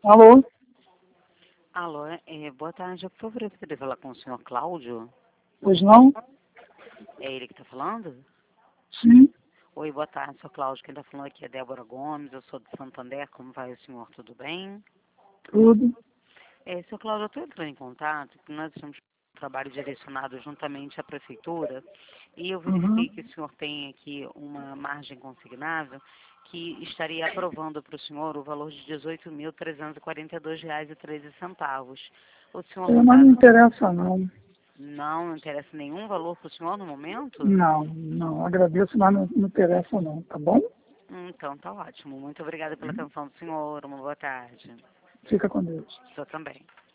Alô? Alô, boa tarde. Por favor, eu poderia falar com o senhor Cláudio? Pois não? É ele que está falando? Sim, Oi, boa tarde, senhor Cláudio. Quem está falando aqui é Débora Gomes, eu sou de Santander. Como vai o senhor? Tudo bem? tudo. Senhor Cláudio, eu estou entrando em contato, porque nós temos um trabalho direcionado juntamente à prefeitura e eu Uhum. verifiquei que o senhor tem aqui uma margem consignável que estaria aprovando para o senhor o valor de R$ 18.342,13. O senhor não Mas está... não interessa não. Não interessa nenhum valor para o senhor no momento? Não. Agradeço, mas não interessa não, tá bom? Então, tá ótimo. Muito obrigada pela atenção do senhor. Uma boa tarde. Fica com Deus. O senhor também.